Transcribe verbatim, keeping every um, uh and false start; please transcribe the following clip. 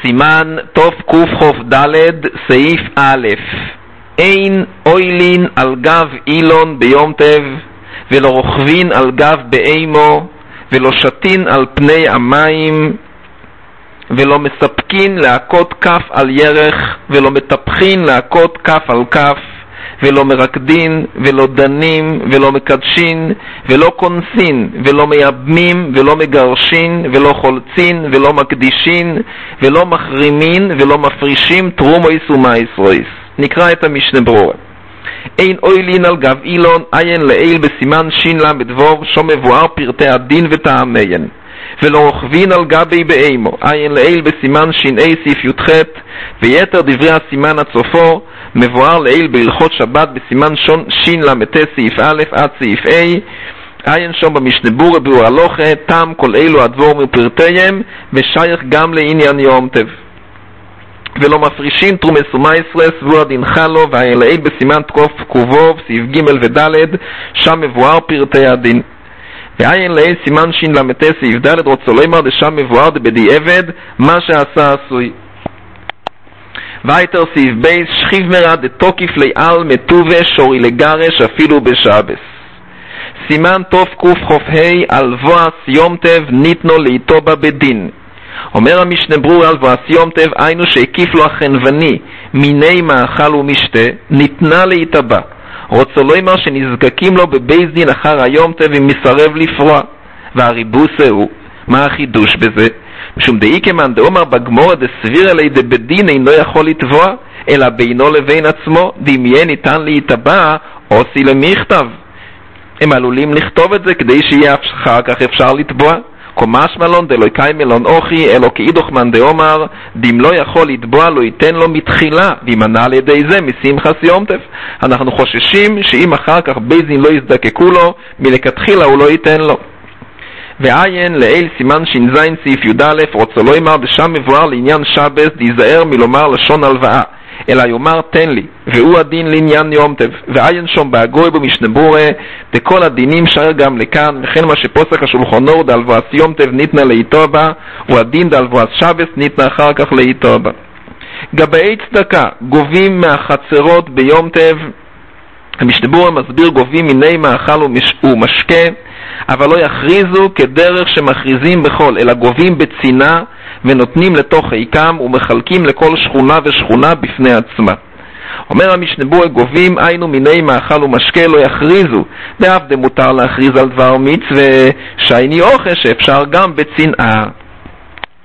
סימן תוף קוף חוף ד' סעיף א' אין אוילין על גב אילון ביום טב ולא רוכבין על גב באימו ולא שתין על פני המים ולא מספקין להכות כף על ירך ולא מטפחין להכות כף על כף ולא מרקדין ולא דנים ולא מקדשין ולא כונסין ולא מייבמים ולא מגרשין ולא חולצין ולא מקדישין ולא מחרימין ולא מפרישים תרומויס ומייסרויס. נקרא את המשנה ברורה. אין אוילין על גב אילון עין לעיל בסימן שין למדבור שום מבואר פרטי הדין וטעמיין ולא רוכבין על גבי באימו עין לעיל בסימן שין אי סעיף י"ח ויתר דברי הסימן הצופו מבואר לעיל בהלכות שבת בסימן שין למתה סעיף א' עד סעיף A עין שום במשנה ברורה ביאור הלוכה תם כל אלו הדבור מפרטיהם ושייך גם לעניין יום טב ולא מפרישים תרומס ומייסרס והוא הדין חלו ועין לעיל בסימן תקוף קובוב סעיף ג' וד' שם מבואר פרטי הדין ועין לעיל סימן שין למתה סעיף ד' רוצה לומר דשם מבואר דבדיעבד מה שעשה עשוי. וייטר סעיף בייס שכיב מרא דתוקיף ליעל מטובה שורי לגרש אפילו בשבס. סימן תוף קוף חוף ה' על בואס יום טב ניתנו לאיתו בה בדין. אומר המשנה ברורה על בואס יום טב היינו שהקיף לו החנווני מיני מאכל ומשתה ניתנה לאיתה בה. רוצה לומר שנזקקים לו בבייס דין אחר היום טב אם מסרב לפרוע. והריבוס הוא מה החידוש בזה? משום דאי כמן דאומר בגמור דסביר אלי דבדין אינו יכול לתבוע אלא בינו לבין עצמו דמיין ניתן להתבע עושי למכתב. הם עלולים לכתוב את זה כדי שיהיה אחר כך אפשר לתבוע. קומש מלון דלוי קי מלון אוכי אלו כאידוך מן דאומר דים לא יכול לתבוע לא ייתן לו מתחילה וימנע על ידי זה משמחס יום טף. אנחנו חוששים שאם אחר כך בייזין לא יזדקקו לו מלכתחילה הוא לא ייתן לו. ועין לעיל סימן שינזין סעיף י"א רוצה לא יאמר בשם מבואר לעניין שבס דיזהר מלומר לשון הלוואה אלא יאמר תן לי והוא הדין לעניין יום טב. ועין שום בהגוי במשנה ברורה דכל הדינים שר גם לכאן וכן מה שפוסק השולחן אורך דהלוואת יום טב ניתנה לאיתו בה והדין דהלוואת שבס ניתנה אחר כך לאיתו בה. גבי צדקה גובים מהחצרות ביום טב. המשנה ברורה מסביר גובים מיני מאכל ומשקה אבל לא יכריזו כדרך שמכריזים בכל אלא גובים בצינה ונותנים לתוך עיקם ומחלקים לכל שכונה ושכונה בפני עצמה. אומר המשנה ברורה גובים היינו מיני מאכל ומשקה לא יכריזו דאף דמותר להכריז על דבר מצווה שייני אוכל שאפשר גם בצנעה.